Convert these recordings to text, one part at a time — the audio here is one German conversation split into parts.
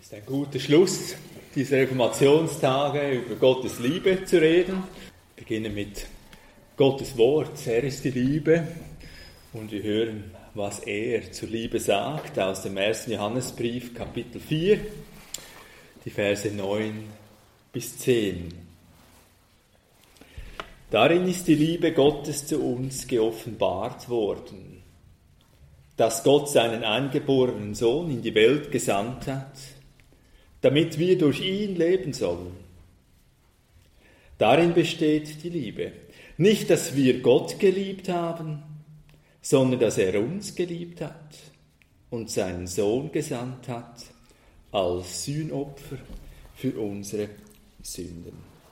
Das ist ein guter Schluss dieser Reformationstage, über Gottes Liebe zu reden. Wir beginnen mit Gottes Wort. Er ist die Liebe und wir hören, was er zur Liebe sagt aus dem 1. Johannesbrief, Kapitel 4, die Verse 9 bis 10. Darin ist die Liebe Gottes zu uns geoffenbart worden, dass Gott seinen eingeborenen Sohn in die Welt gesandt hat, damit wir durch ihn leben sollen. Darin besteht die Liebe. Nicht, dass wir Gott geliebt haben, sondern dass er uns geliebt hat und seinen Sohn gesandt hat als Sühnopfer für unsere Sünden.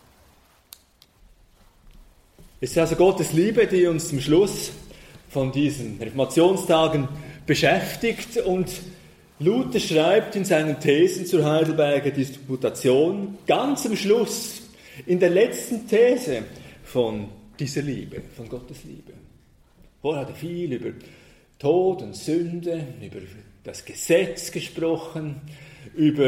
Es ist also Gottes Liebe, die uns zum Schluss von diesen Reformationstagen beschäftigt, und Luther schreibt in seinen Thesen zur Heidelberger Disputation ganz am Schluss, in der letzten These von dieser Liebe, von Gottes Liebe. Vorher hat er viel über Tod und Sünde, über das Gesetz gesprochen, über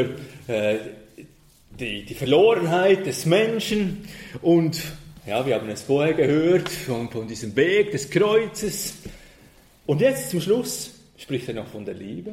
die Verlorenheit des Menschen, und ja, wir haben es vorher gehört von diesem Weg des Kreuzes. Und jetzt zum Schluss spricht er noch von der Liebe.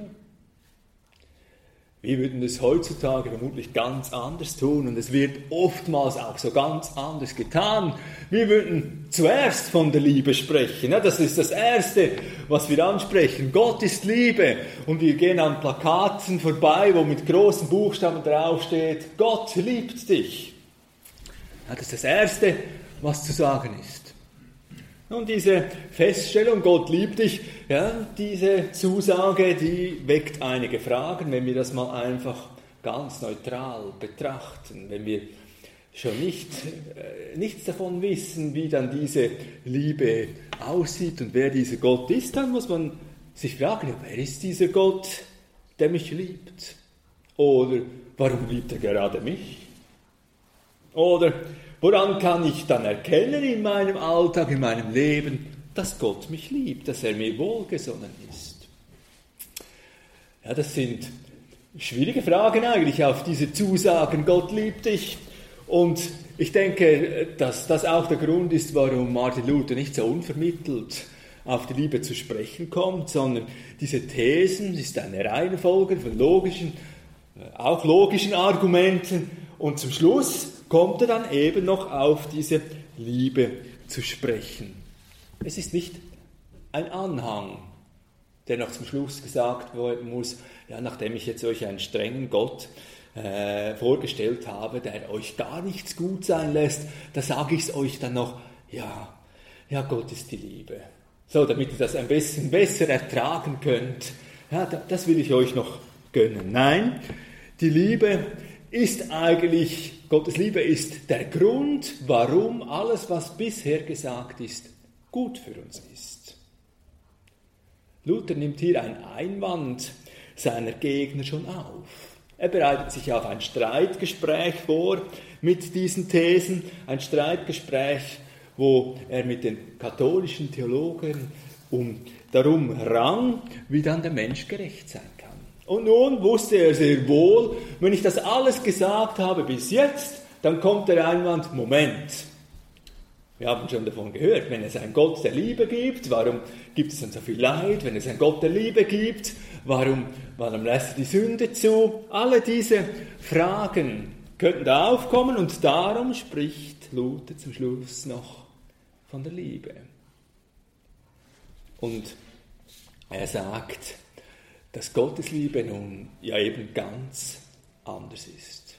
Wir würden es heutzutage vermutlich ganz anders tun, und es wird oftmals auch so ganz anders getan. Wir würden zuerst von der Liebe sprechen. Ja, das ist das Erste, was wir ansprechen. Gott ist Liebe. Und wir gehen an Plakaten vorbei, wo mit großen Buchstaben draufsteht: Gott liebt dich. Ja, das ist das Erste, was zu sagen ist. Und diese Feststellung, Gott liebt dich, ja, diese Zusage, die weckt einige Fragen, wenn wir das mal einfach ganz neutral betrachten. Wenn wir schon nichts davon wissen, wie dann diese Liebe aussieht und wer dieser Gott ist, dann muss man sich fragen, ja, wer ist dieser Gott, der mich liebt? Oder warum liebt er gerade mich? Oder woran kann ich dann erkennen in meinem Alltag, in meinem Leben, dass Gott mich liebt, dass er mir wohlgesonnen ist? Ja, das sind schwierige Fragen eigentlich, auf diese Zusagen, Gott liebt dich. Und ich denke, dass das auch der Grund ist, warum Martin Luther nicht so unvermittelt auf die Liebe zu sprechen kommt, sondern diese Thesen ist eine Reihenfolge von logischen Argumenten, und zum Schluss kommt er dann eben noch auf diese Liebe zu sprechen. Es ist nicht ein Anhang, der noch zum Schluss gesagt werden muss, ja, nachdem ich jetzt euch einen strengen Gott vorgestellt habe, der euch gar nichts gut sein lässt, da sage ich es euch dann noch, ja, Gott ist die Liebe. So, damit ihr das ein bisschen besser ertragen könnt. Ja, das will ich euch noch gönnen. Nein, die Liebe ist eigentlich, Gottes Liebe ist der Grund, warum alles, was bisher gesagt ist, gut für uns ist. Luther nimmt hier einen Einwand seiner Gegner schon auf. Er bereitet sich auf ein Streitgespräch vor mit diesen Thesen, ein Streitgespräch, wo er mit den katholischen Theologen darum rang, wie dann der Mensch gerecht sein kann. Und nun wusste er sehr wohl, wenn ich das alles gesagt habe bis jetzt, dann kommt der Einwand, Moment, wir haben schon davon gehört, wenn es einen Gott der Liebe gibt, warum gibt es dann so viel Leid? Wenn es einen Gott der Liebe gibt, warum lässt er die Sünde zu? Alle diese Fragen könnten da aufkommen, und darum spricht Luther zum Schluss noch von der Liebe. Und er sagt, dass Gottes Liebe nun ja eben ganz anders ist.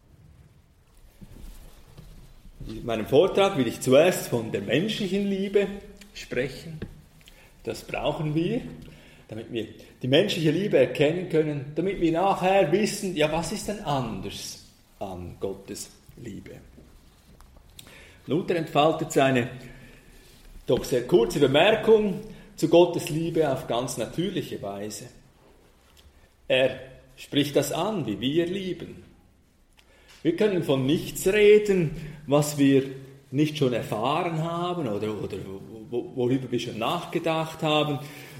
In meinem Vortrag will ich zuerst von der menschlichen Liebe sprechen. Das brauchen wir, damit wir die menschliche Liebe erkennen können, damit wir nachher wissen, ja, was ist denn anders an Gottes Liebe? Luther entfaltet seine doch sehr kurze Bemerkung zu Gottes Liebe auf ganz natürliche Weise. Er spricht das an, wie wir lieben. Wir können von nichts reden, was wir nicht schon erfahren haben oder worüber wir schon nachgedacht haben.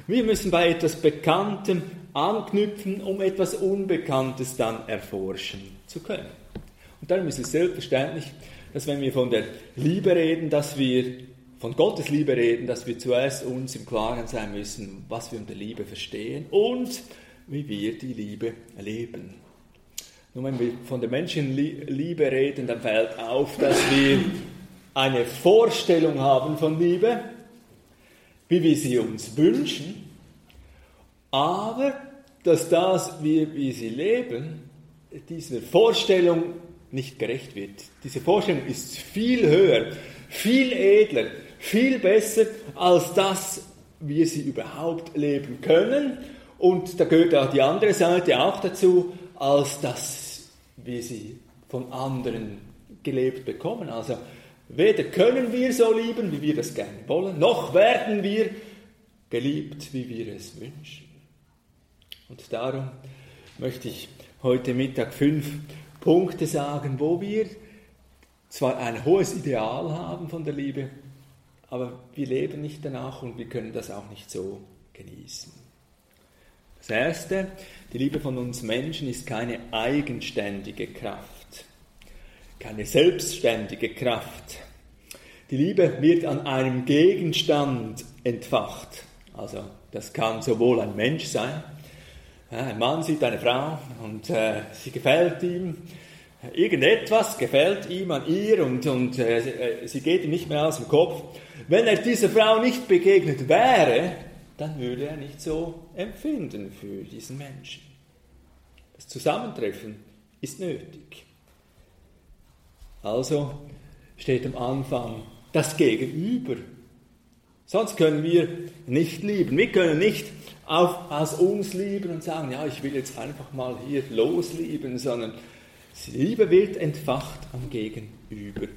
Wir müssen bei etwas Bekanntem anknüpfen, um etwas Unbekanntes dann erforschen zu können. Und darum ist es selbstverständlich, dass wenn wir von der Liebe reden, von Gottes Liebe reden, dass wir zuerst uns im Klaren sein müssen, was wir unter Liebe verstehen und wie wir die Liebe erleben. Nun, wenn wir von der Menschenliebe reden, dann fällt auf, dass wir eine Vorstellung haben von Liebe, wie wir sie uns wünschen, aber dass das, wie wir sie leben, dieser Vorstellung nicht gerecht wird. Diese Vorstellung ist viel höher, viel edler, viel besser als das, wie wir sie überhaupt leben können. Und da gehört auch die andere Seite auch dazu, als dass wir sie von anderen gelebt bekommen. Also weder können wir so lieben, wie wir das gerne wollen, noch werden wir geliebt, wie wir es wünschen. Und darum möchte ich heute Mittag 5 Punkte sagen, wo wir zwar ein hohes Ideal haben von der Liebe, aber wir leben nicht danach und wir können das auch nicht so genießen. Das Erste, die Liebe von uns Menschen ist keine eigenständige Kraft, keine selbstständige Kraft. Die Liebe wird an einem Gegenstand entfacht. Also das kann sowohl ein Mensch sein, ein Mann sieht eine Frau und sie gefällt ihm, irgendetwas gefällt ihm an ihr und sie geht ihm nicht mehr aus dem Kopf. Wenn er dieser Frau nicht begegnet wäre, dann würde er nicht so empfinden für diesen Menschen. Das Zusammentreffen ist nötig. Also steht am Anfang das Gegenüber. Sonst können wir nicht lieben. Wir können nicht aus uns lieben und sagen, ja, ich will jetzt einfach mal hier loslieben, sondern die Liebe wird entfacht am Gegenüber.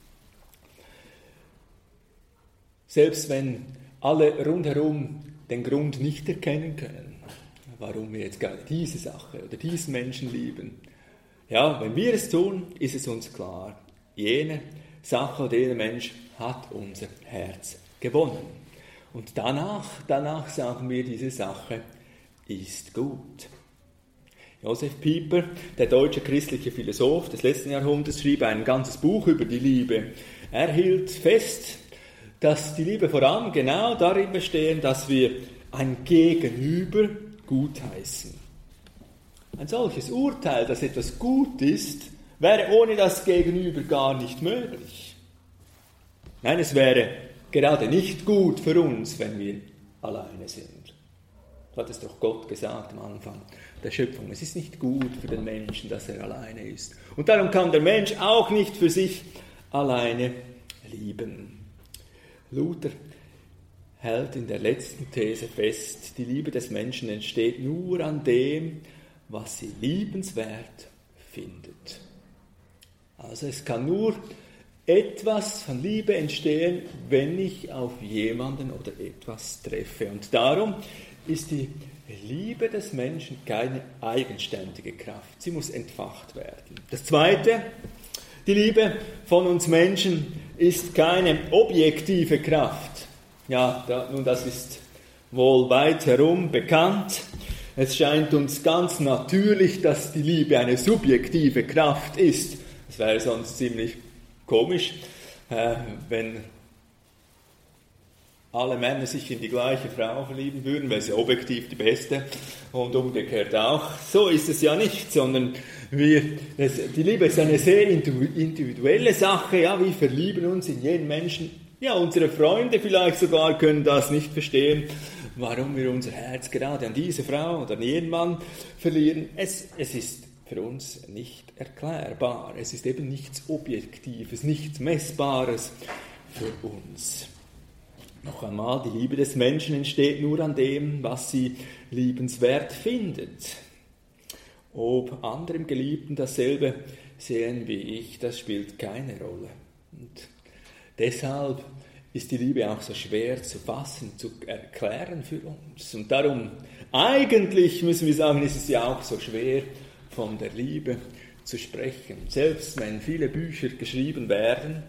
Selbst wenn alle rundherum den Grund nicht erkennen können, warum wir jetzt gerade diese Sache oder diesen Menschen lieben. Ja, wenn wir es tun, ist es uns klar, jene Sache oder jener Mensch hat unser Herz gewonnen. Und danach sagen wir, diese Sache ist gut. Josef Pieper, der deutsche christliche Philosoph des letzten Jahrhunderts, schrieb ein ganzes Buch über die Liebe. Er hielt fest, dass die Liebe vor allem genau darin besteht, dass wir ein Gegenüber gutheißen. Ein solches Urteil, dass etwas gut ist, wäre ohne das Gegenüber gar nicht möglich. Nein, es wäre gerade nicht gut für uns, wenn wir alleine sind. So hat es doch Gott gesagt am Anfang der Schöpfung. Es ist nicht gut für den Menschen, dass er alleine ist. Und darum kann der Mensch auch nicht für sich alleine lieben. Luther hält in der letzten These fest, die Liebe des Menschen entsteht nur an dem, was sie liebenswert findet. Also es kann nur etwas von Liebe entstehen, wenn ich auf jemanden oder etwas treffe. Und darum ist die Liebe des Menschen keine eigenständige Kraft. Sie muss entfacht werden. Das Zweite, die Liebe von uns Menschen ist keine objektive Kraft. Ja, das ist wohl weit herum bekannt. Es scheint uns ganz natürlich, dass die Liebe eine subjektive Kraft ist. Das wäre sonst ziemlich komisch, wenn alle Männer sich in die gleiche Frau verlieben würden, wäre sie objektiv die beste und umgekehrt auch. So ist es ja nicht, sondern die Liebe ist eine sehr individuelle Sache. Ja, wir verlieben uns in jeden Menschen. Ja, unsere Freunde vielleicht sogar können das nicht verstehen, warum wir unser Herz gerade an diese Frau oder an jeden Mann verlieren. Es ist für uns nicht erklärbar. Es ist eben nichts Objektives, nichts Messbares für uns. Noch einmal, die Liebe des Menschen entsteht nur an dem, was sie liebenswert findet. Ob anderem Geliebten dasselbe sehen wie ich, das spielt keine Rolle. Und deshalb ist die Liebe auch so schwer zu fassen, zu erklären für uns. Und darum, eigentlich müssen wir sagen, ist es ja auch so schwer, von der Liebe zu sprechen. Selbst wenn viele Bücher geschrieben werden,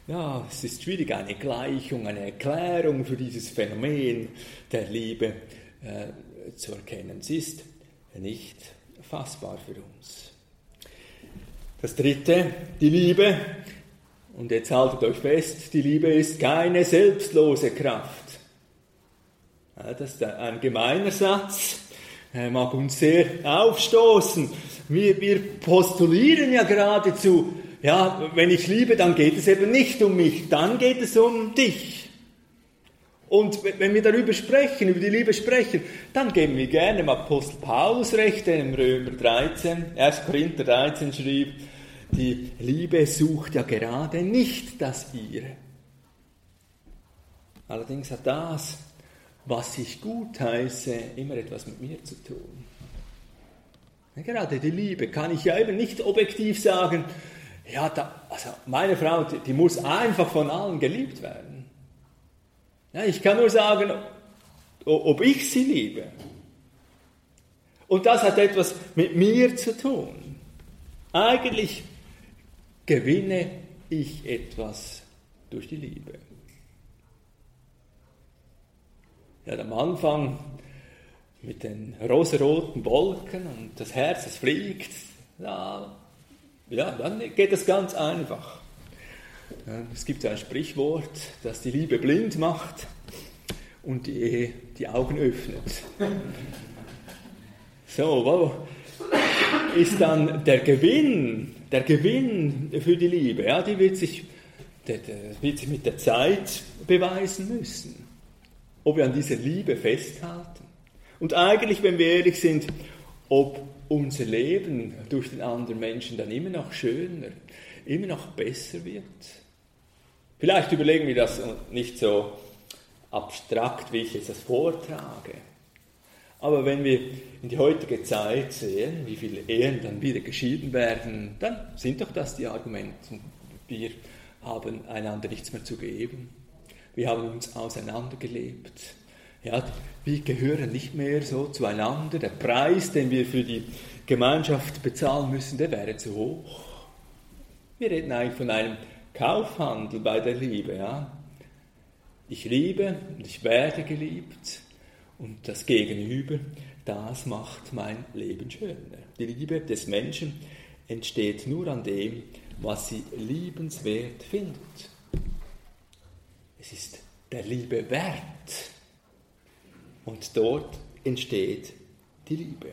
Ja, es ist schwierig, eine Gleichung, eine Erklärung für dieses Phänomen der Liebe zu erkennen. Sie ist nicht fassbar für uns. Das dritte, die Liebe, und jetzt haltet euch fest, die Liebe ist keine selbstlose Kraft. Ja, das ist ein gemeiner Satz, mag uns sehr aufstoßen. Wir postulieren ja geradezu, ja, wenn ich liebe, dann geht es eben nicht um mich, dann geht es um dich. Und wenn wir darüber sprechen, über die Liebe sprechen, dann geben wir gerne dem Apostel Paulus recht, der im Römer 13, 1. Korinther 13 schrieb, die Liebe sucht ja gerade nicht das Ihre. Allerdings hat das, was ich gut heiße, immer etwas mit mir zu tun. Ja, gerade die Liebe kann ich ja eben nicht objektiv sagen, ja, also meine Frau, die muss einfach von allen geliebt werden. Ja, ich kann nur sagen, ob ich sie liebe. Und das hat etwas mit mir zu tun. Eigentlich gewinne ich etwas durch die Liebe. Ja, am Anfang mit den rosaroten Wolken und das Herz, das fliegt, ja, dann geht es ganz einfach. Ja, es gibt ein Sprichwort, das die Liebe blind macht und die Ehe die Augen öffnet. So, wo ist dann der Gewinn für die Liebe? Ja, der wird sich mit der Zeit beweisen müssen, ob wir an dieser Liebe festhalten. Und eigentlich, wenn wir ehrlich sind, ob unser Leben durch den anderen Menschen dann immer noch schöner, immer noch besser wird. Vielleicht überlegen wir das nicht so abstrakt, wie ich jetzt das vortrage. Aber wenn wir in die heutige Zeit sehen, wie viele Ehen dann wieder geschieden werden, dann sind doch das die Argumente. Wir haben einander nichts mehr zu geben. Wir haben uns auseinandergelebt. Ja, wir gehören nicht mehr so zueinander. Der Preis, den wir für die Gemeinschaft bezahlen müssen, der wäre zu hoch. Wir reden eigentlich von einem Kaufhandel bei der Liebe. Ja? Ich liebe und ich werde geliebt. Und das Gegenüber, das macht mein Leben schöner. Die Liebe des Menschen entsteht nur an dem, was sie liebenswert findet. Es ist der Liebe wert. Und dort entsteht die Liebe.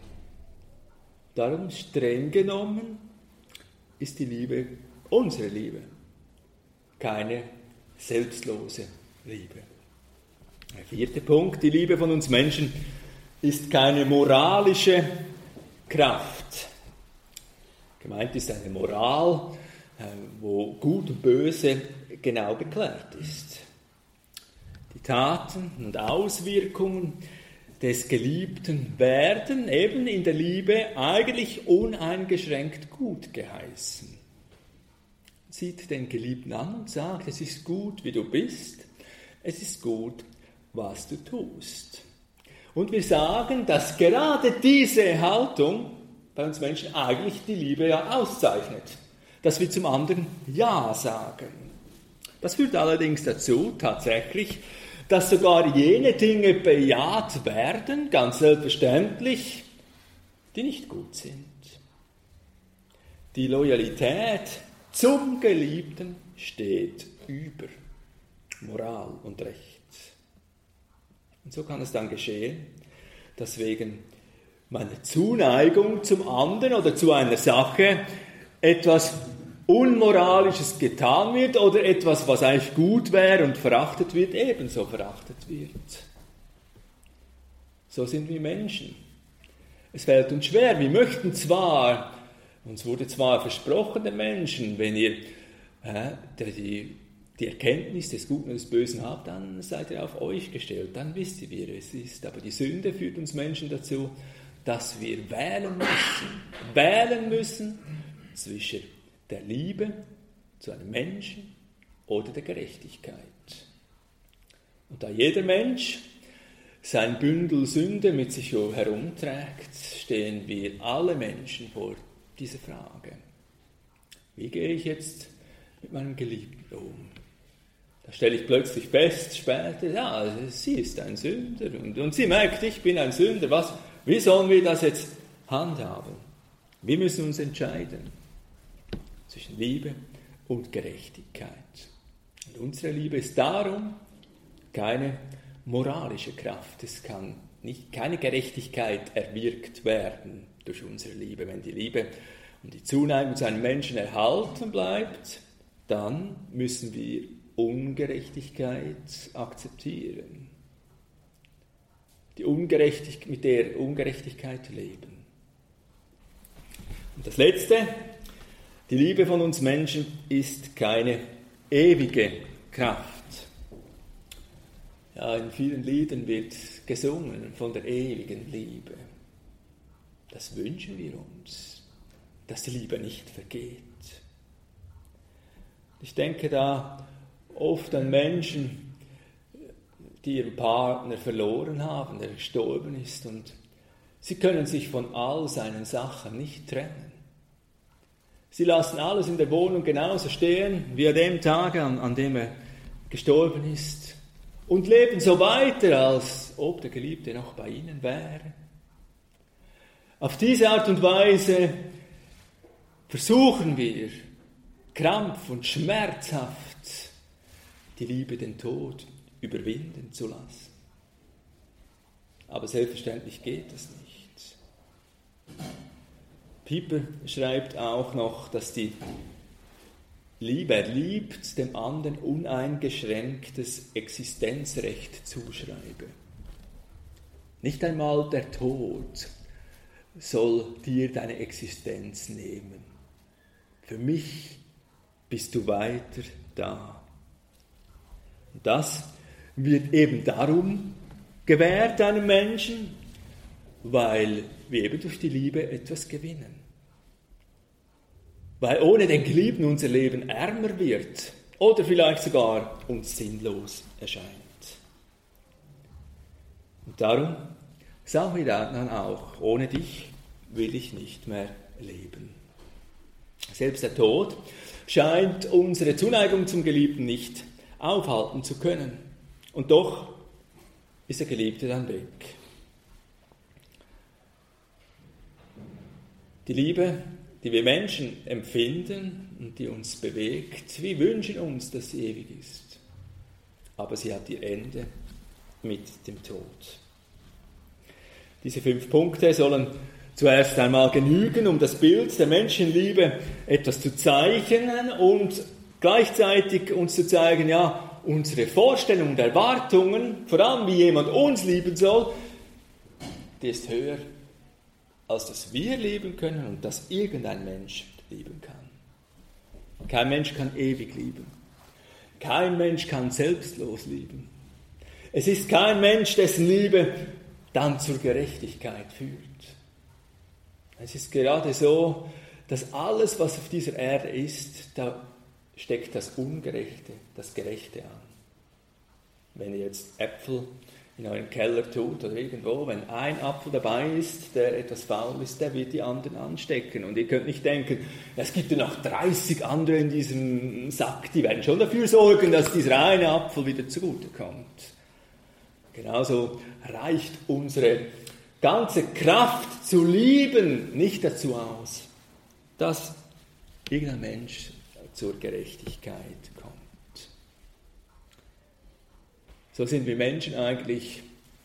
Darum streng genommen ist die Liebe unsere Liebe, keine selbstlose Liebe. Der vierte Punkt, die Liebe von uns Menschen ist keine moralische Kraft. Gemeint ist eine Moral, wo Gut und Böse genau geklärt ist. Die Taten und Auswirkungen des Geliebten werden eben in der Liebe eigentlich uneingeschränkt gut geheißen. Sieht den Geliebten an und sagt, es ist gut, wie du bist, es ist gut, was du tust. Und wir sagen, dass gerade diese Haltung bei uns Menschen eigentlich die Liebe ja auszeichnet, dass wir zum anderen Ja sagen. Das führt allerdings dazu, tatsächlich, dass sogar jene Dinge bejaht werden, ganz selbstverständlich, die nicht gut sind. Die Loyalität zum Geliebten steht über Moral und Recht. Und so kann es dann geschehen, dass wegen meiner Zuneigung zum anderen oder zu einer Sache etwas Unmoralisches getan wird oder etwas, was eigentlich gut wäre und verachtet wird, ebenso verachtet wird. So sind wir Menschen. Es fällt uns schwer. Wir möchten zwar, uns wurde zwar versprochen, den Menschen, wenn ihr die Erkenntnis des Guten und des Bösen habt, dann seid ihr auf euch gestellt, dann wisst ihr, wie es ist. Aber die Sünde führt uns Menschen dazu, dass wir wählen müssen zwischen der Liebe zu einem Menschen oder der Gerechtigkeit. Und da jeder Mensch sein Bündel Sünde mit sich herumträgt, stehen wir alle Menschen vor dieser Frage. Wie gehe ich jetzt mit meinem Geliebten um? Da stelle ich plötzlich fest, später, ja, sie ist ein Sünder und sie merkt, ich bin ein Sünder. Wie sollen wir das jetzt handhaben? Wir müssen uns entscheiden zwischen Liebe und Gerechtigkeit. Und unsere Liebe ist darum keine moralische Kraft. Es kann keine Gerechtigkeit erwirkt werden durch unsere Liebe. Wenn die Liebe und die Zuneigung zu einem Menschen erhalten bleibt, dann müssen wir Ungerechtigkeit akzeptieren. Mit der Ungerechtigkeit leben. Und das Letzte, die Liebe von uns Menschen ist keine ewige Kraft. Ja, in vielen Liedern wird gesungen von der ewigen Liebe. Das wünschen wir uns, dass die Liebe nicht vergeht. Ich denke da oft an Menschen, die ihren Partner verloren haben, der gestorben ist, und sie können sich von all seinen Sachen nicht trennen. Sie lassen alles in der Wohnung genauso stehen wie an dem Tag, an dem er gestorben ist, und leben so weiter, als ob der Geliebte noch bei ihnen wäre. Auf diese Art und Weise versuchen wir, krampf- und schmerzhaft die Liebe, den Tod überwinden zu lassen. Aber selbstverständlich geht das nicht. Pieper schreibt auch noch, dass die Liebe, er liebt dem anderen uneingeschränktes Existenzrecht zuschreibe. Nicht einmal der Tod soll dir deine Existenz nehmen. Für mich bist du weiter da. Und das wird eben darum gewährt einem Menschen, weil wir eben durch die Liebe etwas gewinnen. Weil ohne den Geliebten unser Leben ärmer wird oder vielleicht sogar uns sinnlos erscheint. Und darum sagen wir dann auch, ohne dich will ich nicht mehr leben. Selbst der Tod scheint unsere Zuneigung zum Geliebten nicht aufhalten zu können. Und doch ist der Geliebte dann weg. Die Liebe, die wir Menschen empfinden und die uns bewegt, wir wünschen uns, dass sie ewig ist. Aber sie hat ihr Ende mit dem Tod. Diese 5 Punkte sollen zuerst einmal genügen, um das Bild der Menschenliebe etwas zu zeichnen und gleichzeitig uns zu zeigen, ja, unsere Vorstellungen und Erwartungen, vor allem wie jemand uns lieben soll, die ist höher, als dass wir lieben können und dass irgendein Mensch lieben kann. Kein Mensch kann ewig lieben. Kein Mensch kann selbstlos lieben. Es ist kein Mensch, dessen Liebe dann zur Gerechtigkeit führt. Es ist gerade so, dass alles, was auf dieser Erde ist, da steckt das Ungerechte, das Gerechte an. Wenn ihr jetzt Äpfel in euren Keller tut oder irgendwo, wenn ein Apfel dabei ist, der etwas faul ist, der wird die anderen anstecken. Und ihr könnt nicht denken, es gibt ja noch 30 andere in diesem Sack, die werden schon dafür sorgen, dass dieser eine Apfel wieder zugutekommt. Genauso reicht unsere ganze Kraft zu lieben nicht dazu aus, dass irgendein Mensch zur Gerechtigkeit kommt. So sind wir Menschen eigentlich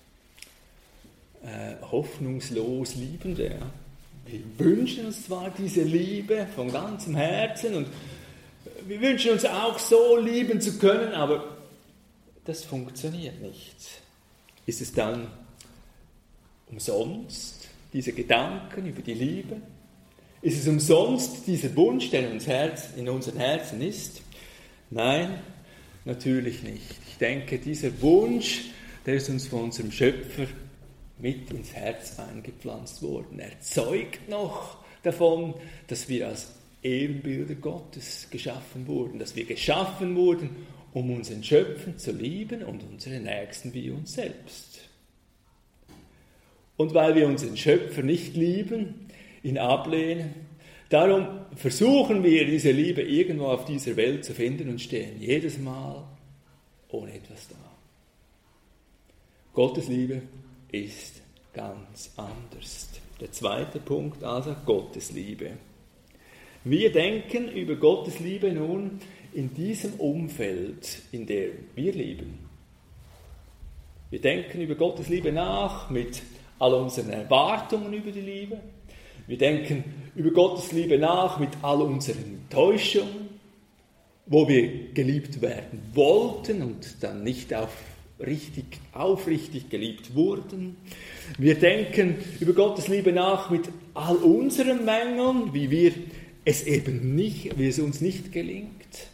hoffnungslos Liebende. Ja? Wir wünschen uns zwar diese Liebe von ganzem Herzen und wir wünschen uns auch so lieben zu können, aber das funktioniert nicht. Ist es dann umsonst, diese Gedanken über die Liebe? Ist es umsonst, dieser Wunsch, der in unseren Herzen ist? Nein, natürlich nicht. Ich denke, dieser Wunsch, der ist uns von unserem Schöpfer mit ins Herz eingepflanzt worden. Er zeugt noch davon, dass wir als Ebenbilder Gottes geschaffen wurden, dass wir geschaffen wurden, um unseren Schöpfer zu lieben und unsere Nächsten wie uns selbst. Und weil wir unseren Schöpfer nicht lieben, ihn ablehnen, Darum versuchen wir, diese Liebe irgendwo auf dieser Welt zu finden und stehen jedes Mal ohne etwas da. Gottes Liebe ist ganz anders. Der zweite Punkt also, Gottes Liebe. Wir denken über Gottes Liebe nun in diesem Umfeld, in dem wir leben. Wir denken über Gottes Liebe nach mit all unseren Erwartungen über die Liebe. Wir denken über Gottes Liebe nach mit all unseren Täuschungen, wo wir geliebt werden wollten und dann nicht aufrichtig geliebt wurden. Wir denken über Gottes Liebe nach mit all unseren Mängeln, wie es uns nicht gelingt,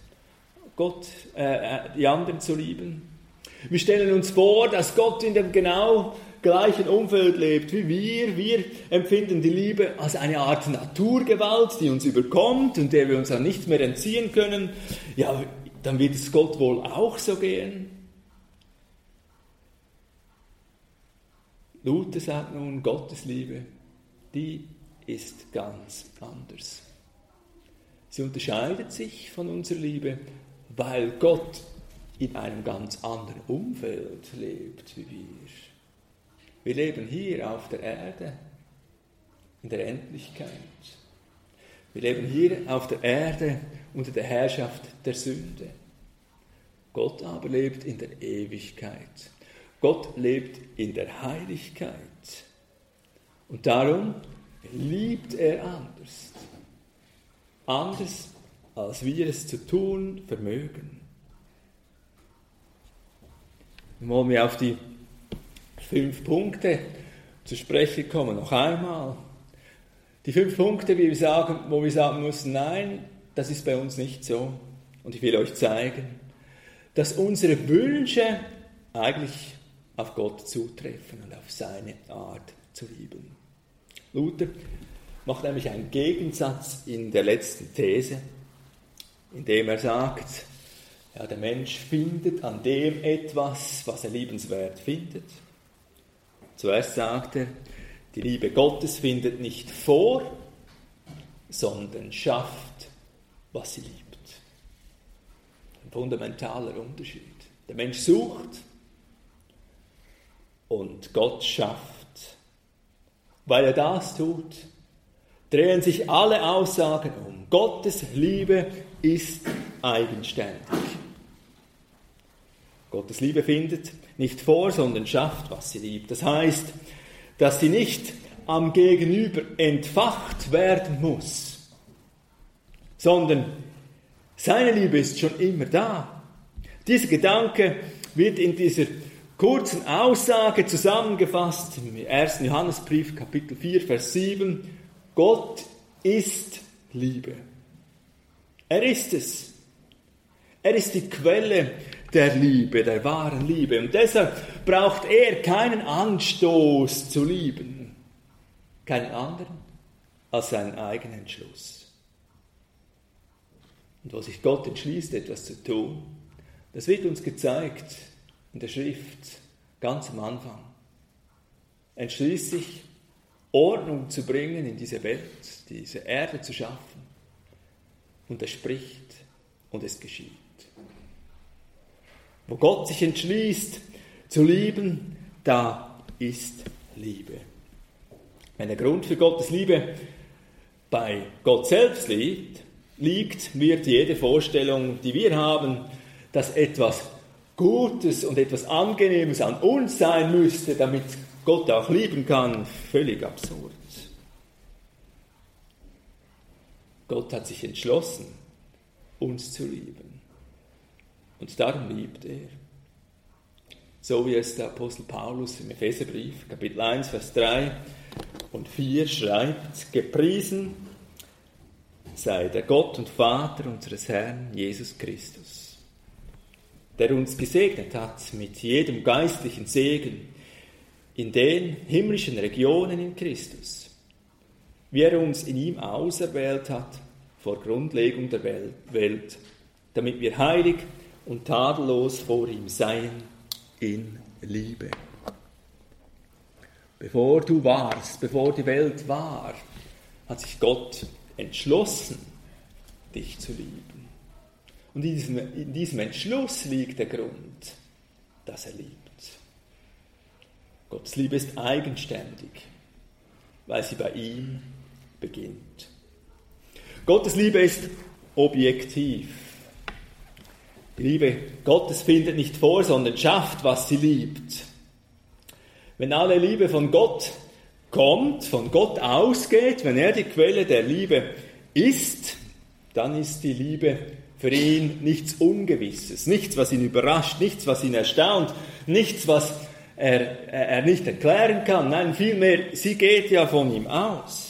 die anderen zu lieben. Wir stellen uns vor, dass Gott in dem genau gleichen Umfeld lebt wie wir. Wir empfinden die Liebe als eine Art Naturgewalt, die uns überkommt und der wir uns dann nicht mehr entziehen können. Ja, dann wird es Gott wohl auch so gehen. Luther sagt nun, Gottes Liebe, die ist ganz anders. Sie unterscheidet sich von unserer Liebe, weil Gott in einem ganz anderen Umfeld lebt wie wir. Wir leben hier auf der Erde, in der Endlichkeit. Wir leben hier auf der Erde unter der Herrschaft der Sünde. Gott aber lebt in der Ewigkeit. Gott lebt in der Heiligkeit. Und darum liebt er anders. Anders, als wir es zu tun vermögen. Nun wollen wir auf die 5 Punkte zu sprechen kommen. Noch einmal. Die 5 Punkte, wo wir sagen müssen, nein, das ist bei uns nicht so. Und ich will euch zeigen, dass unsere Wünsche eigentlich auf Gott zutreffen und auf seine Art zu lieben. Luther macht nämlich einen Gegensatz in der letzten These, indem er sagt, ja, der Mensch findet an dem etwas, was er liebenswert findet. Zuerst sagt er, die Liebe Gottes findet nicht vor, sondern schafft, was sie liebt. Ein fundamentaler Unterschied. Der Mensch sucht und Gott schafft. Weil er das tut, drehen sich alle Aussagen um. Gottes Liebe ist eigenständig. Gottes Liebe findet nicht vor, sondern schafft, was sie liebt. Das heißt, dass sie nicht am Gegenüber entfacht werden muss, sondern seine Liebe ist schon immer da. Dieser Gedanke wird in dieser kurzen Aussage zusammengefasst im 1. Johannesbrief, Kapitel 4, Vers 7. Gott ist Liebe. Er ist es. Er ist die Quelle der Liebe, der wahren Liebe. Und deshalb braucht er keinen Anstoß zu lieben, keinen anderen als seinen eigenen Entschluss. Und wo sich Gott entschließt, etwas zu tun, das wird uns gezeigt in der Schrift ganz am Anfang. Er entschließt sich, Ordnung zu bringen in diese Welt, diese Erde zu schaffen. Und er spricht und es geschieht. Wo Gott sich entschließt zu lieben, da ist Liebe. Wenn der Grund für Gottes Liebe bei Gott selbst liegt, wird jede Vorstellung, die wir haben, dass etwas Gutes und etwas Angenehmes an uns sein müsste, damit Gott auch lieben kann, völlig absurd. Gott hat sich entschlossen, uns zu lieben. Und darum liebt er. So wie es der Apostel Paulus im Epheserbrief, Kapitel 1, Vers 3 und 4 schreibt, gepriesen sei der Gott und Vater unseres Herrn Jesus Christus, der uns gesegnet hat mit jedem geistlichen Segen in den himmlischen Regionen in Christus, wie er uns in ihm auserwählt hat vor Grundlegung der Welt, damit wir heilig und tadellos vor ihm seien in Liebe. Bevor du warst, bevor die Welt war, hat sich Gott entschlossen, dich zu lieben. Und in diesem Entschluss liegt der Grund, dass er liebt. Gottes Liebe ist eigenständig, weil sie bei ihm beginnt. Gottes Liebe ist objektiv. Die Liebe Gottes findet nicht vor, sondern schafft, was sie liebt. Wenn alle Liebe von Gott kommt, von Gott ausgeht, wenn er die Quelle der Liebe ist, dann ist die Liebe für ihn nichts Ungewisses, nichts, was ihn überrascht, nichts, was ihn erstaunt, nichts, was er nicht erklären kann. Nein, vielmehr, sie geht ja von ihm aus.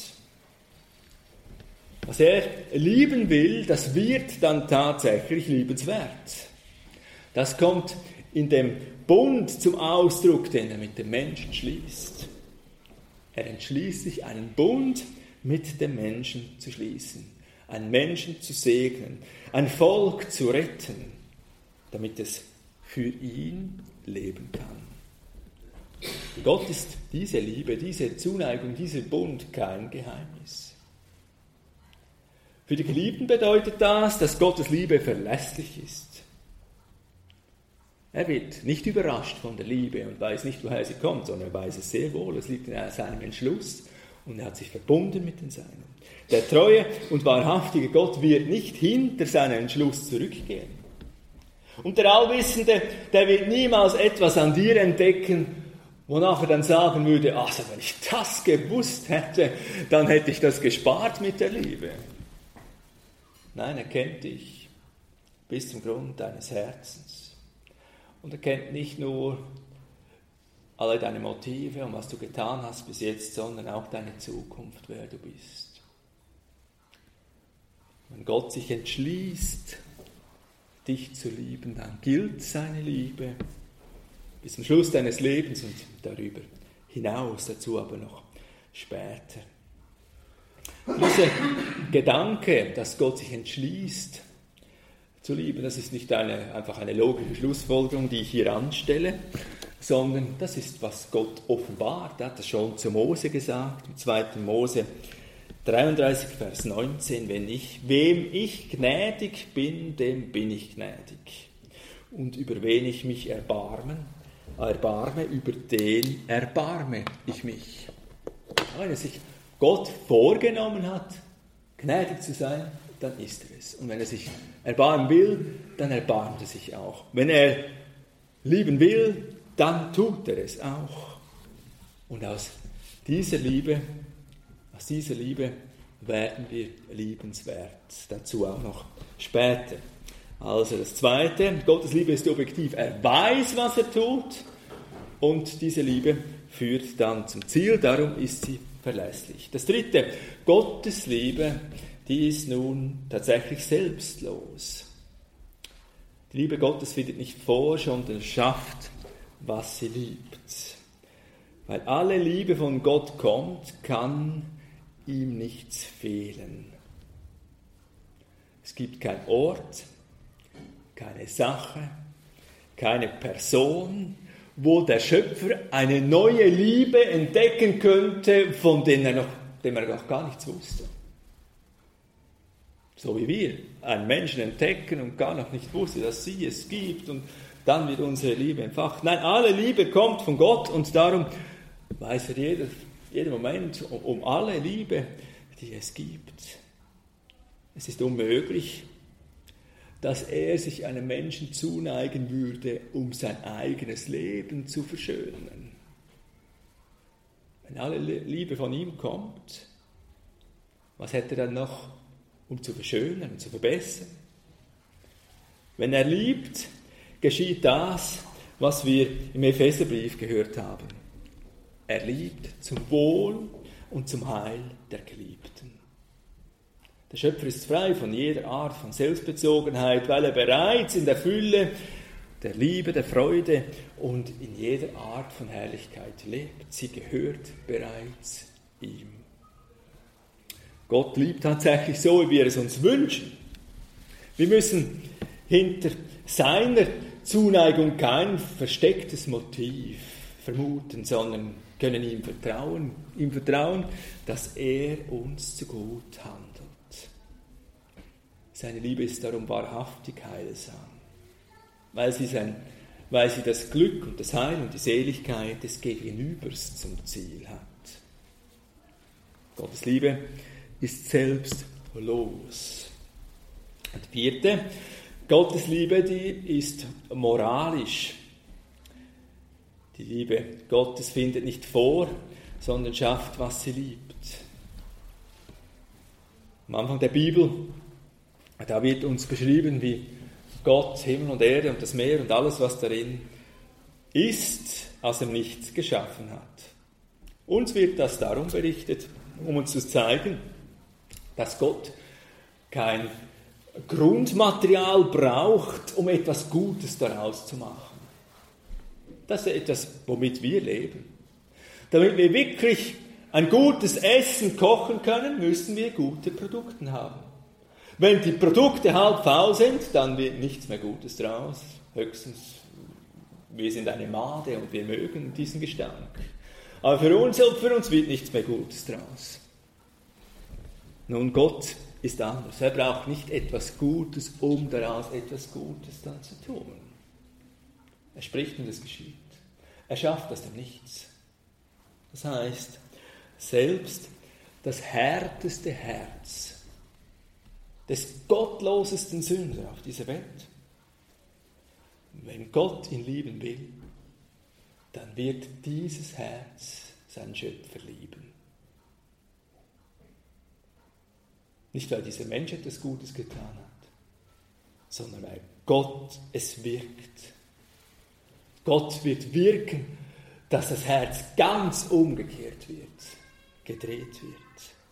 Was er lieben will, das wird dann tatsächlich liebenswert. Das kommt in dem Bund zum Ausdruck, den er mit dem Menschen schließt. Er entschließt sich, einen Bund mit dem Menschen zu schließen, einen Menschen zu segnen, ein Volk zu retten, damit es für ihn leben kann. Gott ist diese Liebe, diese Zuneigung, dieser Bund kein Geheimnis. Für die Geliebten bedeutet das, dass Gottes Liebe verlässlich ist. Er wird nicht überrascht von der Liebe und weiß nicht, woher sie kommt, sondern er weiß es sehr wohl. Es liegt in seinem Entschluss und er hat sich verbunden mit den Seinen. Der treue und wahrhaftige Gott wird nicht hinter seinen Entschluss zurückgehen. Und der Allwissende, der wird niemals etwas an dir entdecken, wonach er dann sagen würde, also wenn ich das gewusst hätte, dann hätte ich das gespart mit der Liebe. Nein, er kennt dich bis zum Grund deines Herzens. Und er kennt nicht nur alle deine Motive und was du getan hast bis jetzt, sondern auch deine Zukunft, wer du bist. Wenn Gott sich entschließt, dich zu lieben, dann gilt seine Liebe bis zum Schluss deines Lebens und darüber hinaus, dazu aber noch später. Dieser Gedanke, dass Gott sich entschließt zu lieben, das ist nicht einfach eine logische Schlussfolgerung, die ich hier anstelle, sondern das ist, was Gott offenbart. Er hat das schon zu Mose gesagt, im 2. Mose 33, Vers 19, wem ich gnädig bin, dem bin ich gnädig. Und über wen ich mich erbarme, über den erbarme ich mich. Wenn sich Gott vorgenommen hat, gnädig zu sein, dann ist er es. Und wenn er sich erbarmen will, dann erbarmt er sich auch. Wenn er lieben will, dann tut er es auch. Und aus dieser Liebe werden wir liebenswert. Dazu auch noch später. Also das Zweite, Gottes Liebe ist objektiv. Er weiß, was er tut. Und diese Liebe führt dann zum Ziel. Darum ist sie verlässlich. Das Dritte, Gottes Liebe, die ist nun tatsächlich selbstlos. Die Liebe Gottes findet nicht vor, sondern schafft, was sie liebt. Weil alle Liebe von Gott kommt, kann ihm nichts fehlen. Es gibt keinen Ort, keine Sache, keine Person, wo der Schöpfer eine neue Liebe entdecken könnte, von dem er noch gar nichts wusste. So wie wir einen Menschen entdecken und gar noch nicht wusste, dass sie es gibt und dann wird unsere Liebe entfacht. Nein, alle Liebe kommt von Gott und darum weiß er jeden Moment um alle Liebe, die es gibt. Es ist unmöglich, dass er sich einem Menschen zuneigen würde, um sein eigenes Leben zu verschönern. Wenn alle Liebe von ihm kommt, was hätte er dann noch, um zu verschönern und zu verbessern? Wenn er liebt, geschieht das, was wir im Epheserbrief gehört haben. Er liebt zum Wohl und zum Heil der Geliebten. Der Schöpfer ist frei von jeder Art von Selbstbezogenheit, weil er bereits in der Fülle der Liebe, der Freude und in jeder Art von Herrlichkeit lebt. Sie gehört bereits ihm. Gott liebt tatsächlich so, wie wir es uns wünschen. Wir müssen hinter seiner Zuneigung kein verstecktes Motiv vermuten, sondern können ihm vertrauen, dass er uns zu gut handelt. Seine Liebe ist darum wahrhaftig heilsam, weil sie das Glück und das Heil und die Seligkeit des Gegenübers zum Ziel hat. Gottes Liebe ist selbstlos. Und vierte, Gottes Liebe, die ist moralisch. Die Liebe Gottes findet nicht vor, sondern schafft, was sie liebt. Am Anfang der Bibel, da wird uns beschrieben, wie Gott Himmel und Erde und das Meer und alles, was darin ist, aus dem Nichts geschaffen hat. Uns wird das darum berichtet, um uns zu zeigen, dass Gott kein Grundmaterial braucht, um etwas Gutes daraus zu machen. Das ist etwas, womit wir leben. Damit wir wirklich ein gutes Essen kochen können, müssen wir gute Produkte haben. Wenn die Produkte halb faul sind, dann wird nichts mehr Gutes draus. Höchstens, wir sind eine Made und wir mögen diesen Gestank. Aber für uns wird nichts mehr Gutes draus. Nun, Gott ist anders. Er braucht nicht etwas Gutes, um daraus etwas Gutes dann zu tun. Er spricht und es geschieht. Er schafft aus dem Nichts. Das heißt, selbst das härteste Herz des gottlosesten Sünder auf dieser Welt, wenn Gott ihn lieben will, dann wird dieses Herz seinen Schöpfer lieben. Nicht, weil dieser Mensch etwas Gutes getan hat, sondern weil Gott es wirkt. Gott wird wirken, dass das Herz ganz umgekehrt wird, gedreht wird.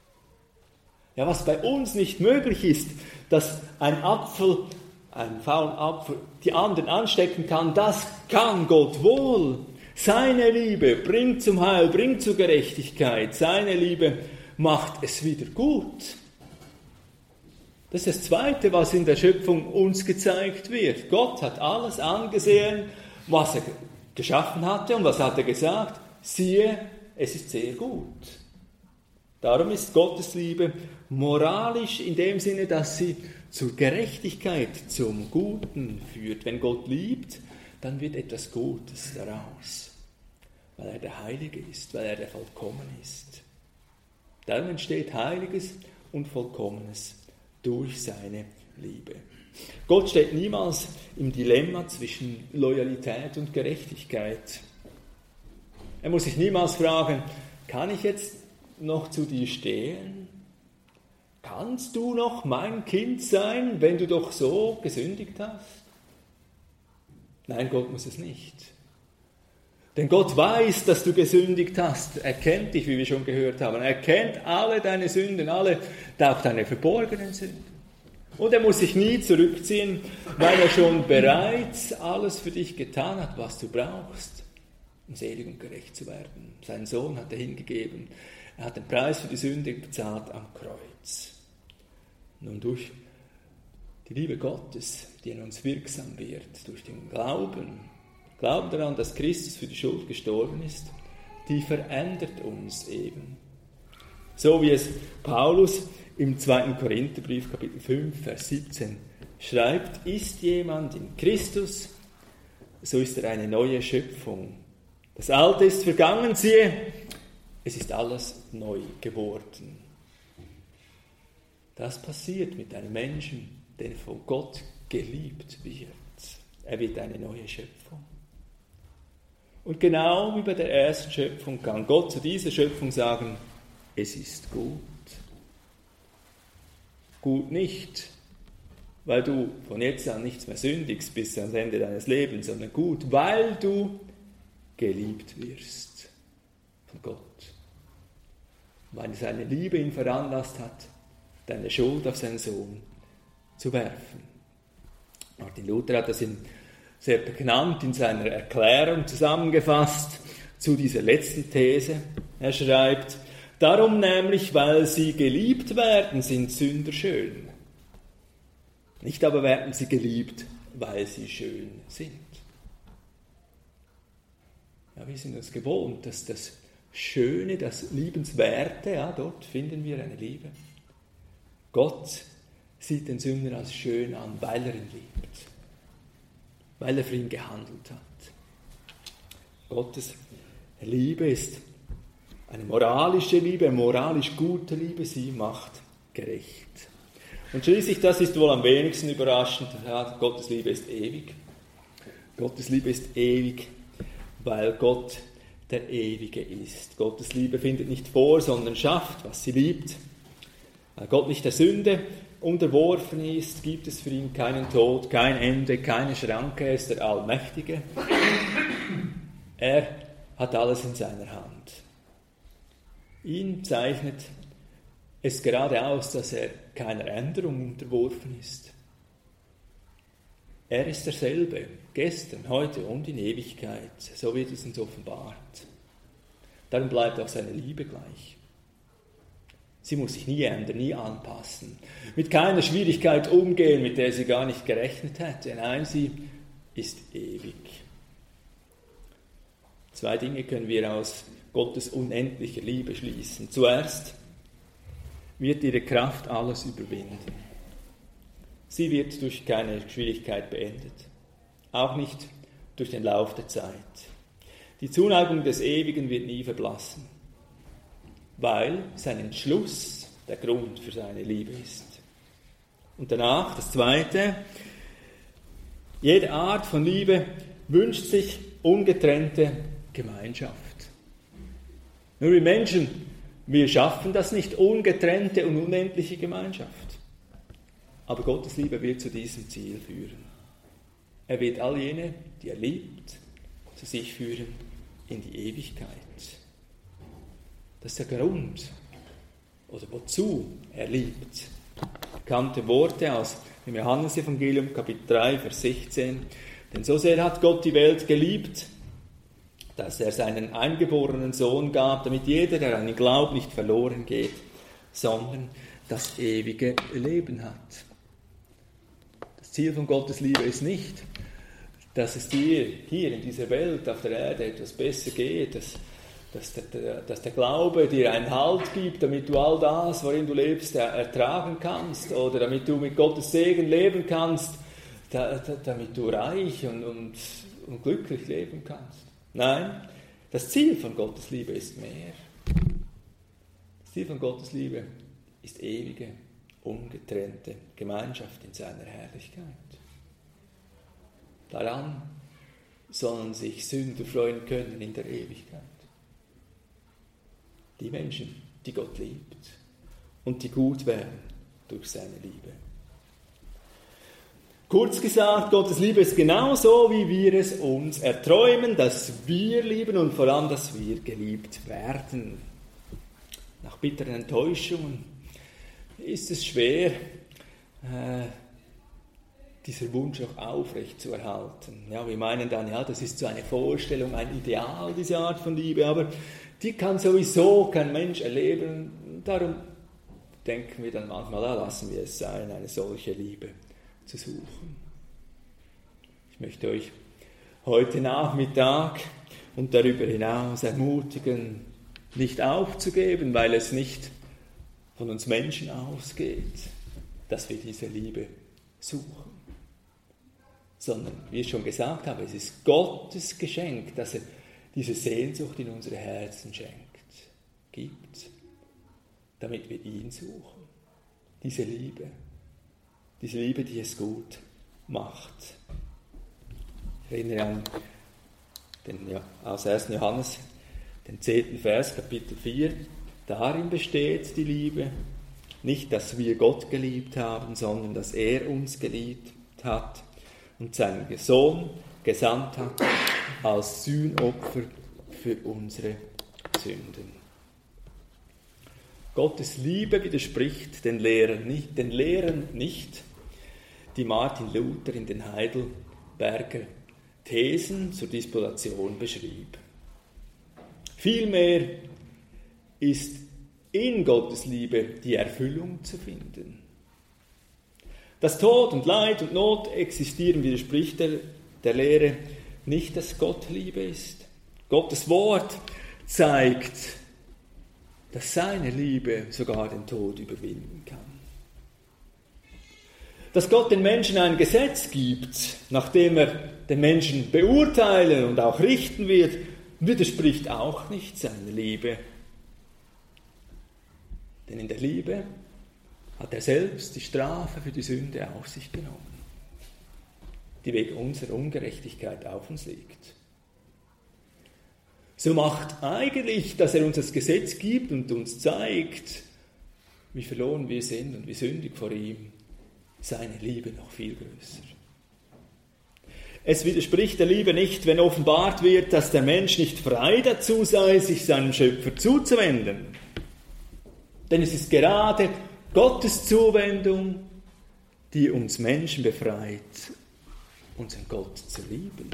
Ja, was bei uns nicht möglich ist, dass einen faulen Apfel, die anderen anstecken kann, das kann Gott wohl. Seine Liebe bringt zum Heil, bringt zur Gerechtigkeit. Seine Liebe macht es wieder gut. Das ist das Zweite, was in der Schöpfung uns gezeigt wird. Gott hat alles angesehen, was er geschaffen hatte. Und was hat er gesagt? Siehe, es ist sehr gut. Darum ist Gottes Liebe moralisch in dem Sinne, dass sie zur Gerechtigkeit, zum Guten führt. Wenn Gott liebt, dann wird etwas Gutes daraus, weil er der Heilige ist, weil er der Vollkommene ist. Darum entsteht Heiliges und Vollkommenes durch seine Liebe. Gott steht niemals im Dilemma zwischen Loyalität und Gerechtigkeit. Er muss sich niemals fragen, kann ich jetzt noch zu dir stehen? Kannst du noch mein Kind sein, wenn du doch so gesündigt hast? Nein, Gott muss es nicht. Denn Gott weiß, dass du gesündigt hast. Er kennt dich, wie wir schon gehört haben. Er kennt alle deine Sünden, auch deine verborgenen Sünden. Und er muss sich nie zurückziehen, weil er schon bereits alles für dich getan hat, was du brauchst, um selig und gerecht zu werden. Seinen Sohn hat er hingegeben. Er hat den Preis für die Sünde bezahlt am Kreuz. Nun durch die Liebe Gottes, die in uns wirksam wird, durch den Glauben daran, dass Christus für die Schuld gestorben ist, die verändert uns eben. So wie es Paulus im 2. Korintherbrief, Kapitel 5, Vers 17 schreibt, ist jemand in Christus, so ist er eine neue Schöpfung. Das Alte ist vergangen, siehe, es ist alles neu geworden. Das passiert mit einem Menschen, der von Gott geliebt wird. Er wird eine neue Schöpfung. Und genau wie bei der ersten Schöpfung kann Gott zu dieser Schöpfung sagen, es ist gut. Gut nicht, weil du von jetzt an nichts mehr sündigst bis ans Ende deines Lebens, sondern gut, weil du geliebt wirst von Gott. Weil seine Liebe ihn veranlasst hat, deine Schuld auf seinen Sohn zu werfen. Martin Luther hat das sehr prägnant in seiner Erklärung zusammengefasst zu dieser letzten These. Er schreibt, darum nämlich, weil sie geliebt werden, sind Sünder schön. Nicht aber werden sie geliebt, weil sie schön sind. Ja, wir sind uns gewohnt, dass das Schöne, das Liebenswerte, ja, dort finden wir eine Liebe. Gott sieht den Sünder als schön an, weil er ihn liebt, weil er für ihn gehandelt hat. Gottes Liebe ist eine moralische Liebe, eine moralisch gute Liebe, sie macht gerecht. Und schließlich, das ist wohl am wenigsten überraschend, ja, Gottes Liebe ist ewig. Gottes Liebe ist ewig, weil Gott der Ewige ist. Gottes Liebe findet nicht vor, sondern schafft, was sie liebt. Weil Gott nicht der Sünde unterworfen ist, gibt es für ihn keinen Tod, kein Ende, keine Schranke. Er ist der Allmächtige. Er hat alles in seiner Hand. Ihn zeichnet es gerade aus, dass er keiner Änderung unterworfen ist. Er ist derselbe, gestern, heute und in Ewigkeit. So wird es uns offenbart. Darum bleibt auch seine Liebe gleich. Sie muss sich nie ändern, nie anpassen. Mit keiner Schwierigkeit umgehen, mit der sie gar nicht gerechnet hätte. Nein, sie ist ewig. 2 Dinge können wir aus Gottes unendlicher Liebe schließen. Zuerst wird ihre Kraft alles überwinden. Sie wird durch keine Schwierigkeit beendet, auch nicht durch den Lauf der Zeit. Die Zuneigung des Ewigen wird nie verblassen, weil sein Entschluss der Grund für seine Liebe ist. Und danach, das Zweite, jede Art von Liebe wünscht sich ungetrennte Gemeinschaft. Nur wir Menschen, wir schaffen das nicht, ungetrennte und unendliche Gemeinschaft. Aber Gottes Liebe wird zu diesem Ziel führen. Er wird all jene, die er liebt, zu sich führen in die Ewigkeit. Das ist der Grund, oder wozu er liebt. Bekannte Worte aus dem Johannesevangelium, Kapitel 3, Vers 16. Denn so sehr hat Gott die Welt geliebt, dass er seinen eingeborenen Sohn gab, damit jeder, der an ihn glaubt, nicht verloren geht, sondern das ewige Leben hat. Das Ziel von Gottes Liebe ist nicht, dass es dir hier in dieser Welt, auf der Erde etwas besser geht, dass der Glaube dir einen Halt gibt, damit du all das, worin du lebst, ertragen kannst oder damit du mit Gottes Segen leben kannst, damit du reich und glücklich leben kannst. Nein, das Ziel von Gottes Liebe ist mehr. Das Ziel von Gottes Liebe ist ewige, ungetrennte Gemeinschaft in seiner Herrlichkeit. Daran sollen sich Sünder freuen können in der Ewigkeit. Die Menschen, die Gott liebt und die gut werden durch seine Liebe. Kurz gesagt, Gottes Liebe ist genauso, wie wir es uns erträumen, dass wir lieben und vor allem, dass wir geliebt werden. Nach bitteren Enttäuschungen ist es schwer, dieser Wunsch auch aufrecht zu erhalten. Ja, wir meinen dann, ja, das ist so eine Vorstellung, ein Ideal, diese Art von Liebe, aber die kann sowieso kein Mensch erleben. Darum denken wir dann manchmal, lassen wir es sein, eine solche Liebe zu suchen. Ich möchte euch heute Nachmittag und darüber hinaus ermutigen, nicht aufzugeben, weil es nicht von uns Menschen ausgeht, dass wir diese Liebe suchen. Sondern, wie ich schon gesagt habe, es ist Gottes Geschenk, dass er diese Sehnsucht in unsere Herzen gibt, damit wir ihn suchen. Diese Liebe, die es gut macht. Ich erinnere an aus 1. Johannes, den 10. Vers, Kapitel 4. Darin besteht die Liebe, nicht, dass wir Gott geliebt haben, sondern dass er uns geliebt hat und seinen Sohn gesandt hat als Sühnopfer für unsere Sünden. Gottes Liebe widerspricht den Lehren nicht, die Martin Luther in den Heidelberger Thesen zur Disputation beschrieb. Vielmehr ist in Gottes Liebe die Erfüllung zu finden. Dass Tod und Leid und Not existieren, widerspricht der Lehre nicht, dass Gott Liebe ist. Gottes Wort zeigt, dass seine Liebe sogar den Tod überwinden kann. Dass Gott den Menschen ein Gesetz gibt, nachdem er den Menschen beurteilen und auch richten wird, widerspricht auch nicht seiner Liebe. Denn in der Liebe hat er selbst die Strafe für die Sünde auf sich genommen, die wegen unserer Ungerechtigkeit auf uns liegt. So macht eigentlich, dass er uns das Gesetz gibt und uns zeigt, wie verloren wir sind und wie sündig vor ihm, seine Liebe noch viel größer. Es widerspricht der Liebe nicht, wenn offenbart wird, dass der Mensch nicht frei dazu sei, sich seinem Schöpfer zuzuwenden. Denn es ist gerade Gottes Zuwendung, die uns Menschen befreit, unseren Gott zu lieben.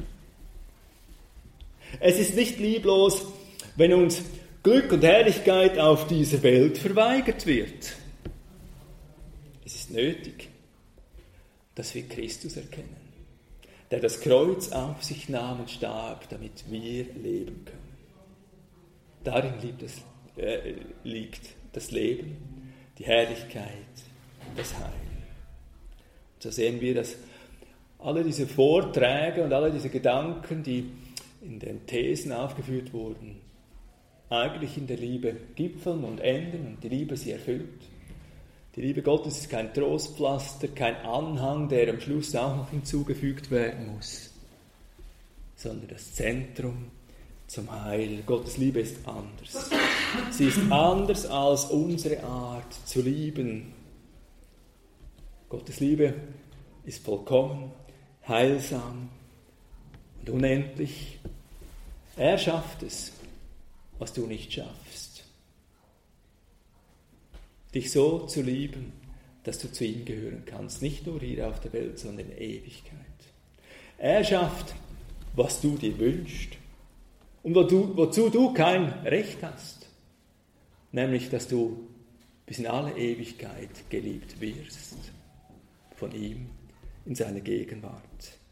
Es ist nicht lieblos, wenn uns Glück und Herrlichkeit auf dieser Welt verweigert wird. Es ist nötig, dass wir Christus erkennen, der das Kreuz auf sich nahm und starb, damit wir leben können. Darin liegt das Leben, die Herrlichkeit, das Heil. Und so sehen wir, dass alle diese Vorträge und alle diese Gedanken, die in den Thesen aufgeführt wurden, eigentlich in der Liebe gipfeln und enden und die Liebe sie erfüllt. Die Liebe Gottes ist kein Trostpflaster, kein Anhang, der am Schluss auch noch hinzugefügt werden muss, sondern das Zentrum zum Heil. Gottes Liebe ist anders. Sie ist anders als unsere Art zu lieben. Gottes Liebe ist vollkommen, heilsam und unendlich. Er schafft es, was du nicht schaffst. Dich so zu lieben, dass du zu ihm gehören kannst. Nicht nur hier auf der Welt, sondern in Ewigkeit. Er schafft, was du dir wünschst und wozu du kein Recht hast. Nämlich, dass du bis in alle Ewigkeit geliebt wirst von ihm in seiner Gegenwart.